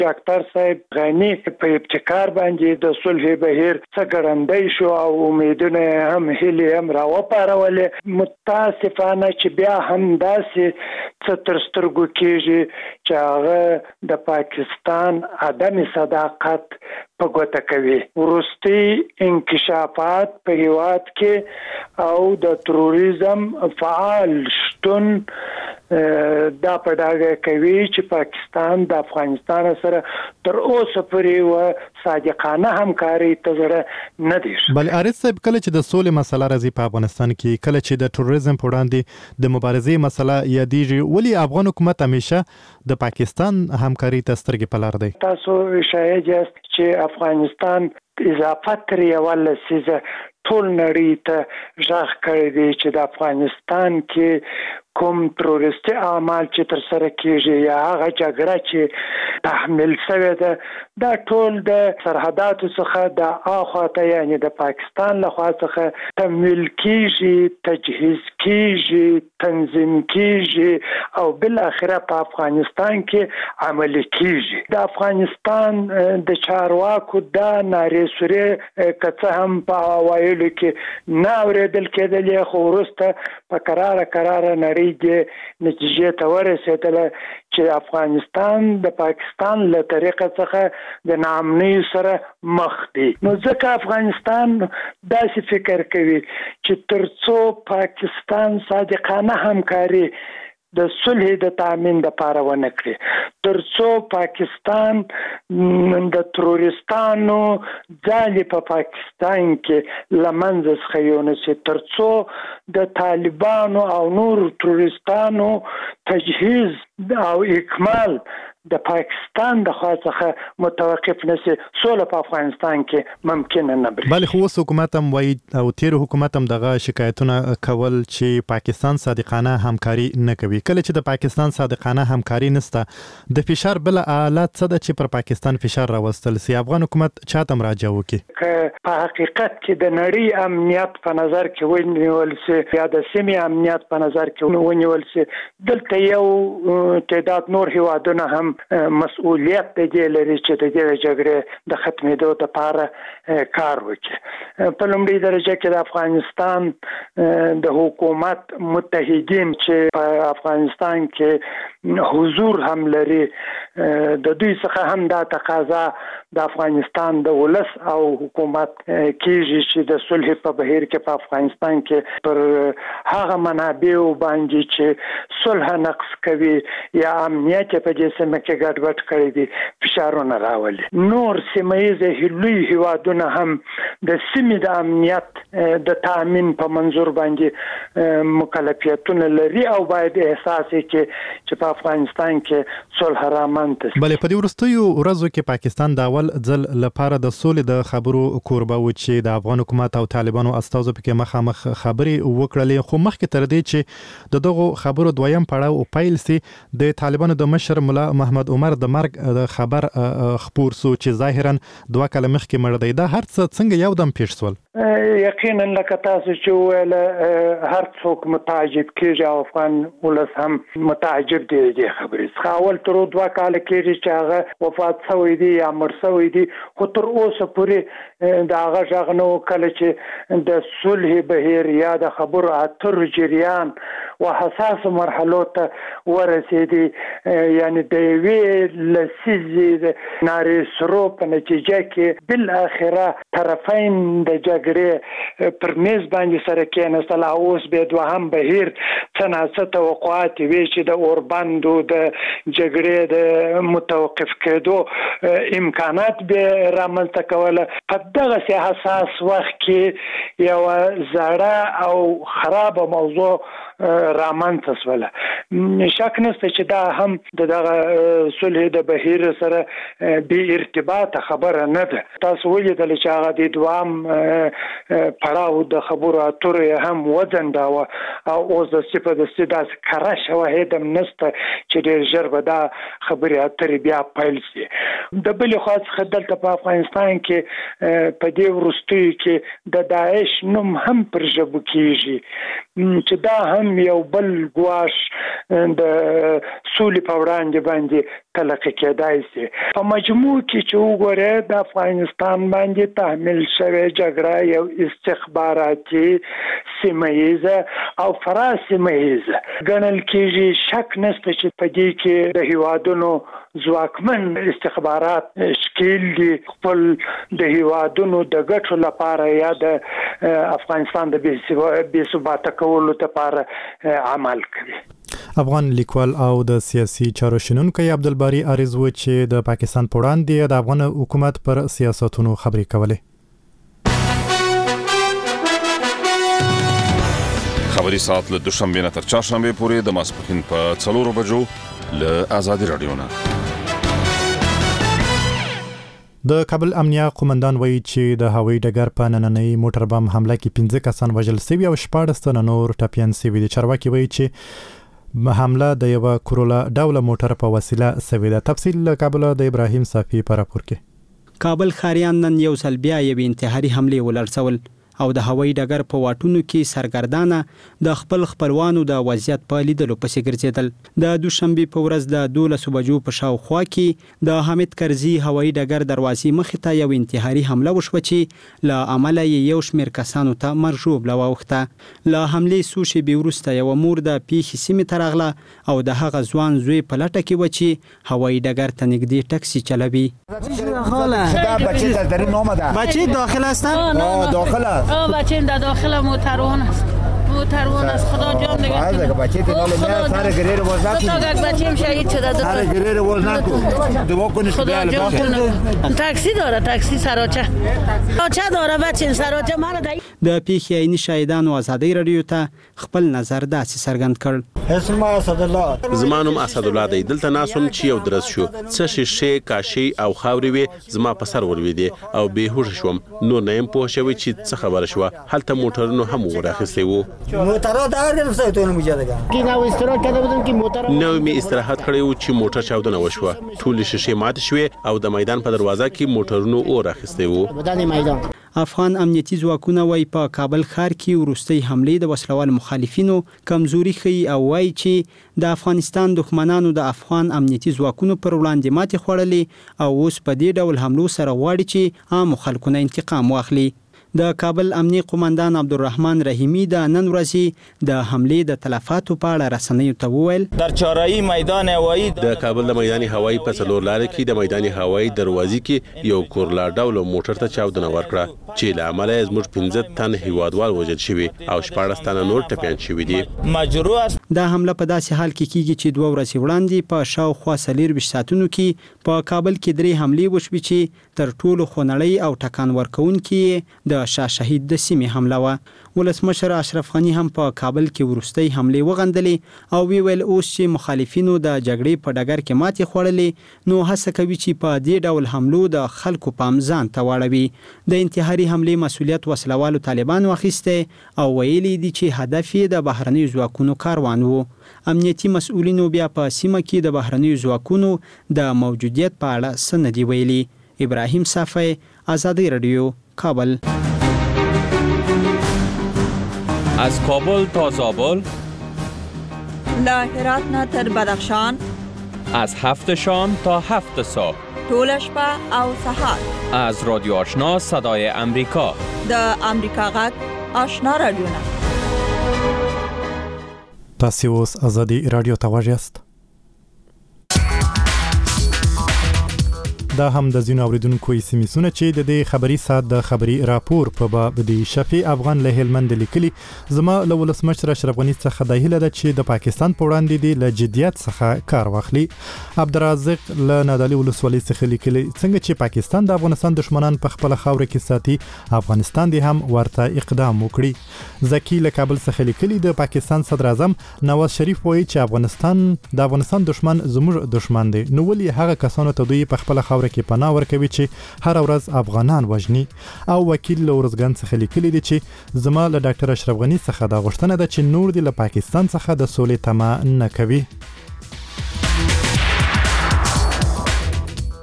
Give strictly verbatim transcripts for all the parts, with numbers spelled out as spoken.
ډاکټر صاحب غني په ابتکار باندې د صلح بهیر څه ګړندی شو او امیدونه هم هلي هم راوپارولې. متاسفانه چې بیا هم داسې څه تر سترګو کېږي چې هغه د پاکستان عدم صداقت په ګوته کوي. وروستي انکشافات په هیواد کې او د تروریزم فعال شتون دا په ډاګه کوي چې پاکستان د افغانستان سره تر اوسه پورې و صادقانه همکاري ته زړه نه دی. بل عارف صاحب، کله چې د سولې مسله راځي په افغانستان کې، کله چې د تروریزم په وړاندې د مبارزې مسله یادېږي، ولې افغان حکومت همیشه د پاکستان همکاري ته سترګې په لار دی؟ تاسو شاهد یاست چې افغانستان اضافه تر یوه لسیزه ټول نړۍ ته غږ کړی دی چې د افغانستان کې کوم تروریستي اعمال چې تر سره کېږي یا هغه جګړه چې تحمیل شوې ده دا ټول د سرحداتو څخه د اخواته یعنی د پاکستان له خوا څخه تمویل کېږي، تجهیز کېږي، تنظیم کېږي او بل اخره په افغانستان کې عملي کېږي. د افغانستان د چارواکو دا نارې سورې که هم په اوایلو کې نه اورېدل کېدلې، خو وروسته په قراره قراره نړۍ کې نتیجې ته ورسېدله چې افغانستان د پاکستان له طریقه څخه د ناامنۍ سره مخ دی. نو ځکه افغانستان داسې فکر کوي چې ترڅو پاکستان صادقانه همکاري د صلح د تامین لپاره ونه کړي، ترڅو پاکستان د تروریستانو ځالې په پاکستان کې له منځه څخه یونسي، ترڅو د طالبانو او نور تروریستانو تجهیز او اکمال د پاکستان د خوا څخه متوقف نشي، سوله په افغانستان کې ممکن نه بری. بل خو اوس حکومت هم وایي او تیر حکومت هم دغه شکایتونه کول چې پاکستان صادقانه همکاري نه کوي. کله چې د پاکستان صادقانه همکاري نسته، د فشار بل آلات څه ده چې پر پاکستان فشار راوستل سي؟ افغان حکومت چاته مراجعه وکړي؟ که په حقیقت کې د نړۍ امنیت په نظر کې ونیول سي یا د سیمې امنیت په نظر کې ونیول سي، دلته یو تعداد نور هیوادونه هم مسؤلیت د دې لري چې د دې جګړې د ختمېدو لپاره کار وکړي. په لومړي درجه کې د افغانستان د حکومت متحدین چې په افغانستان کې حضور هم لري، د دوی څخه هم دا تقاضا د افغانستان د ولس او حکومت کېږي چې د صلح په بهیر کې په افغانستان کې پر هغه منابعو باندې چې صلح نقص کوي یا امنیت په دې سیمه کې ګډوډ کړی دي فشارونه راولي. نور سیمه‌ییز لوی هیوادونه هم د سیمې د امنیت د تامین په منظور باندې مکلفیتونه لري او باید احساس وکړي چې په افغانستان کې صلح رامنځته شي. بلې په دې وروستیو ورځو کې پاکستان د اول ځل لپاره د سولې د خبرو کوربه و چې د افغان حکومت او طالبانو استازو پکې مخامخ خبرې وکړلې، خو مخکې تر دې چې د دغو خبرو دویم پړاو پیل سي، د طالبانو د مشر ملا محمد عمر د مرګ د خبر خبر سو چې ظاهرا دوه کاله مخکې مړ دی. دا هر څه څنګه یو دم پیښ سول؟ یقینا لکه تاسو چې ویل هر څوک متعجب کېږي او افغان ولس هم متعجب دی د خبرې څخه. اول تر دوه کاله کېږي چې هغه وفات شوی دی یا مړ شوی دی، خو تر اوسه پورې د هغه غږ نه و. کله چې د صلح بهیر یا د خبرو اترو جریان و حساس مرحلو ته ورسېدي، یعنی د یوې لسیزې نارې سرو په نتیجه کې بالاخره طرفین د جګړې پر میز باندې سره کېناستل. اوس بیا دوهم بهیر څه ناڅه توقعات وي چې د اوربندو د جګړې د متوقف کېدو امکانات به رامنځته کوله. په دغه حساس وخت کې یو زړه او خراب موضوع رامنځته شوله. شک نشته چې دا هم د دغه صلح د بهیر سره بې ارتباطه خبره نه ده. تاسو ولیدل چې هغه د دوام پړاو د خبرو اترو هم وځنډاوه او اوس د سپه د سیداس کره شواهد هم نشته چې ډېر ژر به دا خبرې اترې بیا پیل شي. د بل خوا څخه دلته په افغانستان کې په دې وروستیو کې د داعش نوم هم پر ژبو کېږي چې دا هم یو بل ګواښ د سولې په وړاندې باندې تلقي کېدای شي. په مجموع کې چې وګورئ د افغانستان باندې تحمیل شوې جګړه یو استخباراتي سیمه ییزه او فراسیمه ییزه ګڼل کېږي. شک نشته چې په دې کې د هیوادونو ځواکمن استخبارات شکیل دي خپل د هیوادونو د ګټو لپاره یا د افغانستان د بې ثباته کولو لپاره عمل کوي. افغان لیکوال او د سیاسي چارو شنونکی عبدالباری عارض و چې د پاکستان په وړاندې د افغان حکومت پر سیاستونو خبرې کولې. خبري ساعت له دوشنبه نه تر چهارشنبه پورې د ماسپښین په څلورو بجو له آزادي رادیو نه. د کابل امنیه قومندان وایي چې د هوایي ډګر په نننۍ موټر بم حمله کې پنځه کسان وژل شوي او شپاړس تنه نور ټپیان شوي دي. چارواکي وایي چې حمله د یو کرولا ډوله موټر په وسیله شوې ده. تفصیل له کابل د ابراهیم صافي په راپور کې. کابل ښاریان نن یو ځل بیا یو انتحاري حمله ولړسول او د هوایي ډګر په واټونو کې سرګردانه د خپل خپلوانو د وضعیت په لیدلو پسې ګرځېدل. د دوشنبه په ورځ د دولسو بجو په شاوخوا کې د حامد کرزي هوایي ډګر دروازې مخې ته یو انتحاري حمله وشوه چې له امله یو شمېر کسانو ته مرګ ژوبله واوښته. له حملې څو شېبې وروسته یوه مور د پیښې سیمې ته راغله او د هغه ځوان زوی په لټه کې و چې هوایي ډګر ته نږدې ټکسي چلوي. بچه داخل هستن؟ داخل است. بچه در داخل موترون است. موترون است. خدا جان نگه کنه. بچه تو نال میاد سر گریر باز نکن. دو تا بچه‌م شهید شده. سر گریر باز نکن. دعا کنید خدا جان کنه. تاکسی داره، تاکسی سراچه. سراچه داره بچه سراچه ما را د پیښې عیني شاهدانو ازادي رادیو ته خپل نظر داسې څرګند کړ. اسم اسد الله. زما نوم اسد الله دی. دلته ناسوم چې یو درس شو. څه شیشه کاشي او خاورې وي زما په سر ولويدي او بهوش شوم. نو نه يم پوه شوی چې څه خبره شو. هلته موټرونو هم ورخصي وو. موټر دا درسته ته مجاده کی نو استراحت کړه بدون کی موټر نو می استراحت کړی و چې موټر چاودنه وشوه. ټول شیشه مات شوې او د میدان په دروازه کې موټرونو ورخصي وو. بدن میدان افغان امنیتي ځواکونه وایي په کابل ښار کې وروستۍ حملې د وسلوال مخالفینو کمزوري ښیي او وایي چې د افغانستان دښمنانو د افغان امنیتي ځواکونو پر وړاندې ماتې خوړلې او اوس په دې ډول حملو سره غواړي چې عام خلکو نه انتقام واخلي. د کابل امنیه قومندان عبدالرحمن رحیمی د نن ورځې د حملې د تلفاتو په اړه رسنیو ته وویل در چهاررahی میدان هوایی د کابل د میدان هوایی په څلور لارې کې د میدان هوایی دروازې کې یو کورلا ډول موټر ته چاودنه ورکړه چې له امله زموږ پنځه تن هیوادوال وژل شوي او شپاړس تن نور ټپیان شوي دي. مجروح است. دا حمله په داسې حال کې کیږي چې دوه ورځې وړاندې په شاوخوا څلېرویشت ساعتونو کې په کابل کې درې حملې وشوې چې تر ټولو خونړۍ او ټکان ورکوونکې د شاه شهید د سیمې حمله وه. ولسمشر اشرف غنی هم په کابل کې وروستۍ حملې وغندلې او ویل اوس چې مخالفینو د جګړې په ډګر کې ماتې خوړلې نو هڅه کوي چې په دې ډول حملو د خلکو پام ځان ته واړوي. د انتحاري حملې مسؤلیت وسلوالو طالبانو اخیسته او ویلي دي چې هدف یې د بهرنیو ځواکونو کاروان وو. امنیتي مسؤلینو بیا په سیمه کې د بهرنیو ځواکونو د موجودیت په اړه څه نه دي ویلي. ابراهیم صافی، آزادی رادیو، کابل. از کابل تا زابل، له هرات نه تر بدخشان، از هفت شام تا هفت صبح، طول شپه او سحر، از رادیو آشنا صدای امریکا، د امریکا غږ آشنا رادیو نه. تاسو اوس آزادی رادیو ته واجست. دا هم د زینو اوریدونکو سیمسونه چې د دې خبري سات د خبري راپور په باب د شفیع افغان له هلمند لیکلي زما له ولسمشر اشرف غنی څخه د هیله ده چې د پاکستان په وړاندې دی له جديت څخه کار واخلي. عبدالرزاق له نادالي ولسوالۍ څخه لیکلي څنګه چې پاکستان د افغانستان دشمنان په خپل خاور کې ساتي افغانستان دی هم ورته اقدام وکړي. زکی له کابل څخه لیکلي د پاکستان صدر اعظم نواز شریف وایي چې افغانستان د افغانستان دشمن زموږ دشمن دی نو ولې هغه کسانو ته دوی په خپل خاور کې پناه ورکوي چې هر ورځ افغانان وژني. او وکیل لورزګان څخه لیکلي دي چې زما له ډاکټر اشرف غنی څخه دا غوښتنه ده چې نور دی له پاکستان څخه د سولې تمه نه کوي.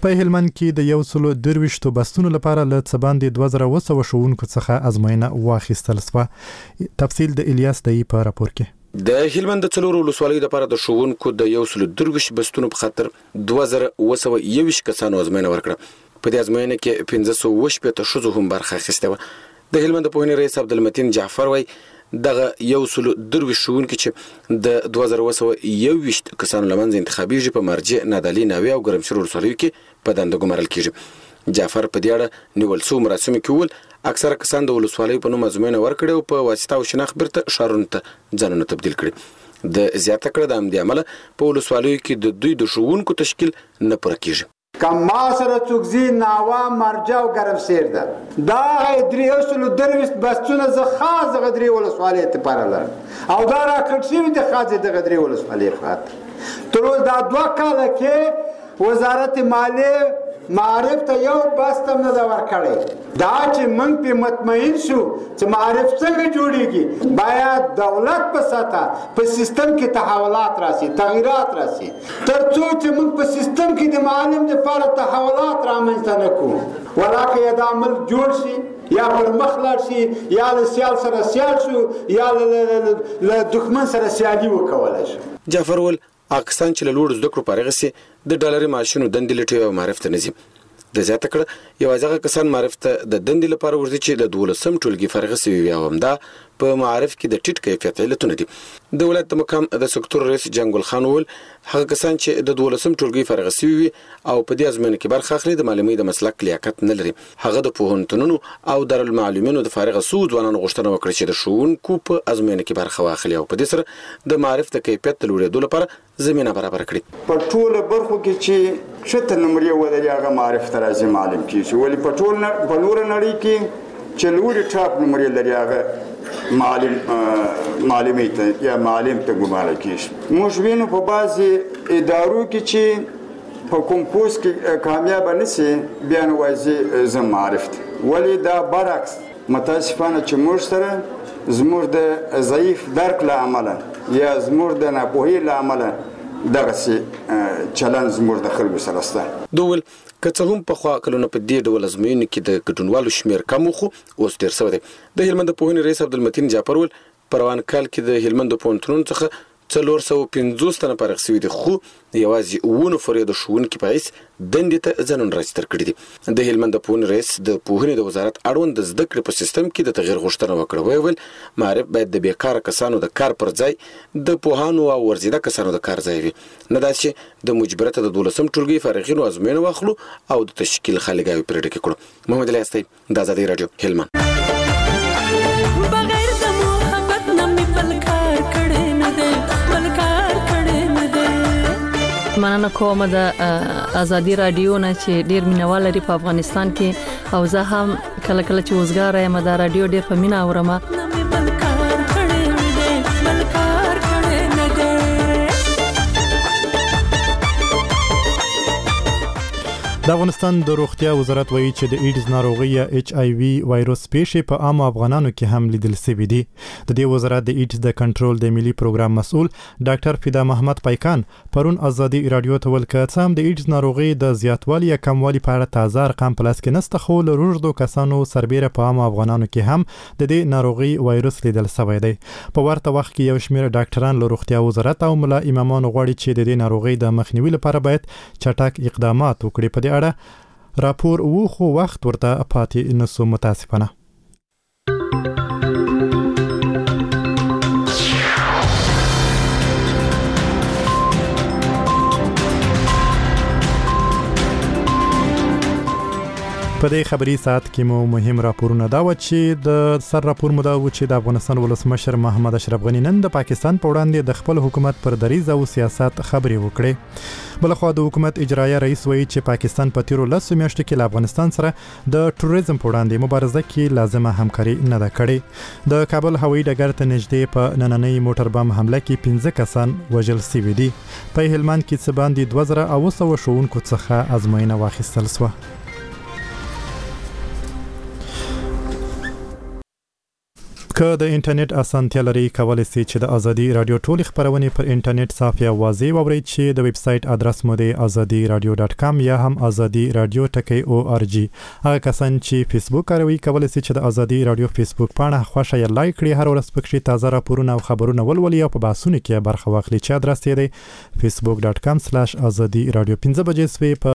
په هلمند کې د یو سلو درویشتو بستونو لپاره له څه باندې دوه زره اوه سوه ښوونکو څخه ازموینه واخیستل شوه. تفصیل د الیاس دی په راپور کې. د هلمند د څلورو ولسوالیو لپاره د ښوونکو د یو سلو درویشت بستونو په خاطر دوه زره اوه سوه یوویشت کسانو ازموینه ورکړه. په دې ازموینه کې پنځه سوه اووه شپېته ښځو هم برخه اخیستې وه. د هلمند د پوهنې رئیس عبدالمتین جعفر وایي دغه یو سلو درویشت ښوونکي چې د دوه زره اوه سوه یوویشت کسانو له منځه انتخابیږي په مرجع، نادعلي، ناوې او ګرمسیر ولسوالیو کې په دنده ګمارل کېږي. جعفر په دې اړه نیول شوو مراسمو کې وویل اکثره کسان د ولسوالیو په نوم ازموینه ورکړې او په واسطه او شناخت بیرته ښارونو ته ځانونه تبدیل کړي. د زیاته کړه د همدې امله په ولسوالیو کې د دوی د ښوونکو تشکیل نه پوره کېږي. کم ما سره څوکزي، ناوا، مرجع او ګرمسیر ده. دا درې سلو درویشت بستونه زه خاص دغه درې ولسوالۍ لپاره لرم او دا راکړل شوي دي خاص دغه درې ولسوالۍ خاطر. تر اوسه دا دوه کاله کې وزارت مالیې معارف ته یو بست هم نه ده ورکړی. دا چې موږ پې مطمئن شو چې معارف څنګه جوړیږي، باید دولت په سطح په سیستم کې تحولات راسي، تغییرات راسي. تر څو چې موږ په سیستم کې د معلم دپاره تحولات رامنځته نه کړو، ولاکه یې دا ملک جوړ شي یا پر مخ لاړ شي یا له سیال سره سیال شو یا له دښمن سره سیالي وکولی شو. جعفر وویل پاکستان چې له لوړو زده کړو فارغ سي د ډالري معاشونو دندې لټوي او معرف ته نه ځي. د زیاته کړه یوازې هغه کسان معرف ته د دندې لپاره ورځي چې د دولسم ټولګي فارغ سوي وي او همدا په معارف کې د ټیټ کیفیت علتونه دي. د ولایت د مقام د سکتور رئیس جنګل خان وویل هغه کسان چې د دولسم ټولګي فارغ سوي وي او په دې ازموینه کې برخه اخلي د معلمۍ د مسلک لیاقت نه لري. هغه د پوهنتونونو او دارالمعلمینو د فارغ سوو ځوانانو غوښتنه وکړه چې د ښوونکو په ازموینه کې برخه واخلي او په دې سره د معارف د کیفیت د لوړېدو لپاره زمینه برابر کړي. په ټوله برخو کې چې شته نمرې ولري هغه معارف ته راځي معلم کېږي، ولې په ټول په نوره نړۍ کې چې لوړې ټاپ نمرې لري هغه معلم معلمۍ ته یا معلم ته ګمارل کېږي. موږ وینو په بعضې ادارو کې چې په کوم پوسټ کې کامیابه نه سي بیا نو وایي زه معرف ته، ولې دا برعکس متاسفانه چې موږ سره زموږ د ضعیف درک له امله یا زموږ د ناپوهۍ له امله دغسې چلند زموږ د خلکو سره شته. ده وویل که څه هم پخوا کلونه په دې ډول ازموینو کې د ګډونوالو شمېر کم و خو اوس ډېر شوی دی. د هلمند د پوهنې رئیس عبدالمتین جعفر وویل په روان کال کې د هلمند د پوهنتونونو څخه څلور سوه پنځوس تنه فارغ شوي دي، خو یوازې اووه نفر یې د ښوونکي په حیث دندې ته ځانونه راجستر کړي دي. د هلمند د پوهنې رئیس د پوهنې د وزارت اړوند د زده کړې په سیستم کې د تغیر غوښتنه وکړه. ویې ویل معارف باید د بیکاره کسانو د کار پر ځای د پوهانو او ورزیده کسانو د کار ځای وي، نه دا چې د مجبرته د دولسم ټولګي فارغینو ازموینه واخلو او د تشکیل خالیګاوې پرې ډکې کړو. محمد الیاس دی، د آزادۍ راډیو، هلمند. مننه کوم د آزادۍ رادیو نه چې ډیر مینوال لري په افغانستان کې، او زه هم کله کله چې وزګار یم د رادیو ډیر په مینا اورم. د افغانستان د روغتیا وزارت وایي چې د ایډز ناروغي یا ایچ آی وي وایروس پیښې په عامو افغانانو کې هم لیدل شوي دي. د دې وزارت د ایډز د کنټرول د ملي پروګرام مسؤل ډاکټر فدا محمد پایکان پرون آزادي رادیو ته ویل چې هم د ایډز ناروغي د زیاتوالي یا کموالي په اړه تازه ارقام په لاس کې نشته، خو له روږدو کسانو سربیره په عامو افغانانو کې هم د دې ناروغي وایروس لیدل شوی دی. په ورته وخت کې یو شمېر ډاکټران له روغتیا وزارت او ملا امامانو غواړي چې د دې ناروغي د مخنیوي لپاره باید چټک اقدامات وکړي. په دې اړه راپور وو خو وخت ورته پاتې نسو متاسفانه. په دې خبري ساعت کې مو مهم راپورونه دا و چې د سر راپور مو دا و چې د افغانستان ولسمشر محمد اشرف غنی نن د پاکستان په وړاندې د خپل حکومت پر دریځ او سیاست خبري وکړي. بلخوا د حکومت اجرایه رئیس وایي چې پاکستان په تیرو لسو میاشتو کې له افغانستان سره د ټوریزم په وړاندې مبارزه کې لازمه همکاري نه ده کړې. د کابل هوایي ډګر ته نږدې په نننۍ موټر بم حمله کې پنځه کسان وژل شوي دي. په هلمند کې څه باندې دوه زره اوه سوه ښوونکو څخه ازموینه واخیستل شوه. که د انټرنیټ اسانتیا لري کولای شئ چې د ازادي رادیو ټول خبرونه پر انټرنیټ صفحه واضح وورئ چې د ویب سټ ادرس مو د azadi radio dot com یا هم azadi radio ټکی او ار جی. هغه کسان چې فیسبوک کاروي کولای شي چې د ازادي رادیو فیسبوک پاڼه خوښه یا لایک کړئ. هر ورځ پکې تازه راپورونه او خبرونه ولولئ او په بحثونو کې برخه واخلئ چې ادرس یې دی facebook dot com slash azadi radio. پنځه بجې سوي